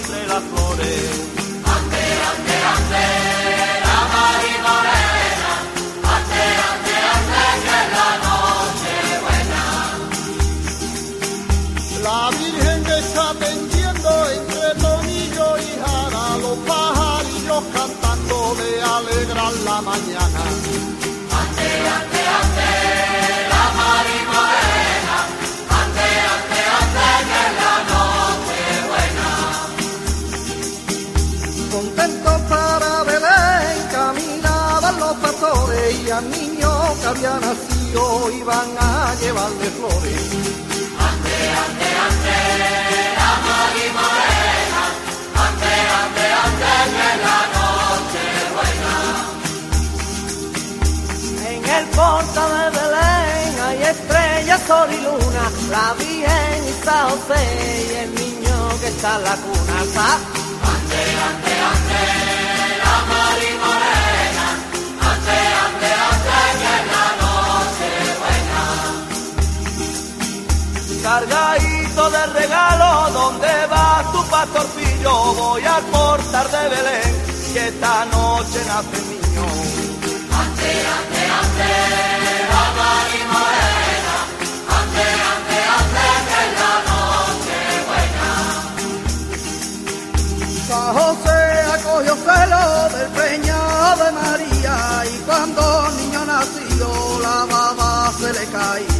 entre las flores. Ande, ande, ande, la Mari Morena, ande, ande, ande, que es la noche buena. La Virgen está tendiendo entre Tomillo y Jara, los pajarillos cantando de alegrar la mañana. Ande, ande, ande, la Mari Morena, ande, ande, ande, que es la noche buena. Contentos para Belén caminaban los pastores y al niño que había nacido iban a llevarle flores. Ande, ande, ande, la Mari Morena, ande, ande, ande, que es la noche buena. En el portal de Belén hay estrellas, sol y luna, la Virgen y San José y el niño que está en la cuna. Ande, ande, ande, la Mari Morena, ande, ande, ande, que es la noche buena. Cargadito de regalo, ¿dónde vas tu pastorcillo? Voy al portal de Belén, que esta noche nace el niño. Ande, ande, ande, la Mari Morena, ande, ande, ande, que es la noche buena. San José acogió celo del preñado de María y cuando el niño nació la baba se le caía.